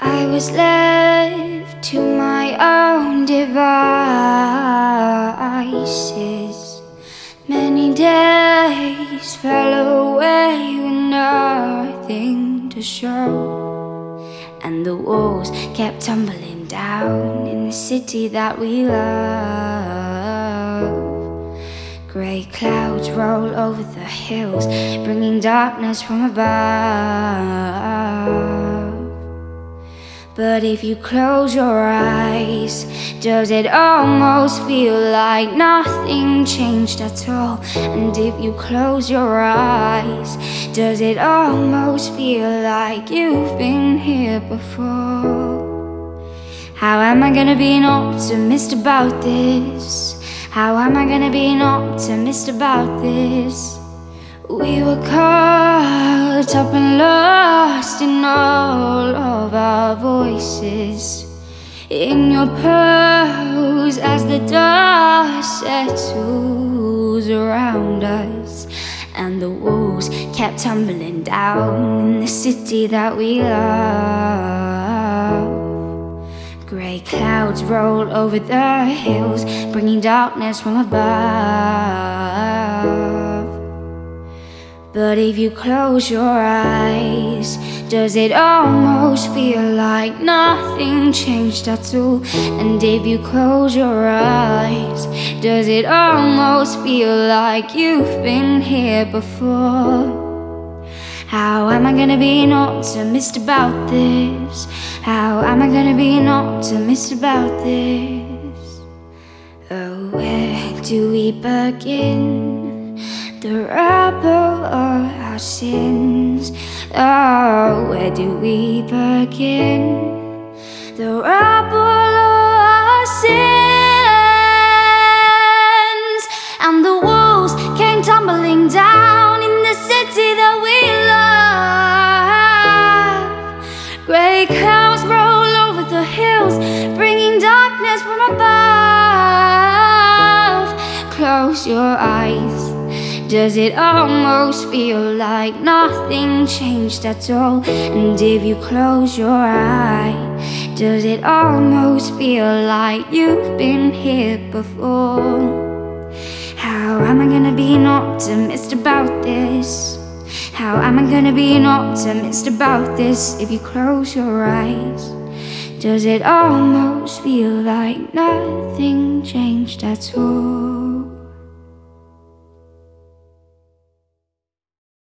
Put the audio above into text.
I was left to my own devices. Many days fell away with nothing to show, and the walls kept tumbling down in the city that we love. Grey clouds roll over the hills, bringing darkness from above. But if you close your eyes, does it almost feel like nothing changed at all? And if you close your eyes, does it almost feel like you've been here before? How am I gonna be an optimist about this? How am I gonna be an optimist about this? We were caught up and lost in all of our voices, in your pose as the dust settles around us, and the walls kept tumbling down in the city that we love. Grey clouds roll over the hills, bringing darkness from above. But if you close your eyes, does it almost feel like nothing changed at all? And if you close your eyes, does it almost feel like you've been here before? How am I gonna be an optimist about this? How am I gonna be an optimist about this? Oh, where do we begin? The rubble of our sins. Oh, where do we begin? The rubble of our sins. And the walls came tumbling down in the city that we love. Grey clouds roll over the hills, bringing darkness from above. Close your eyes. Does it almost feel like nothing changed at all? And if you close your eyes, does it almost feel like you've been here before? How am I gonna be an optimist about this? How am I gonna be an optimist about this? If you close your eyes, does it almost feel like nothing changed at all?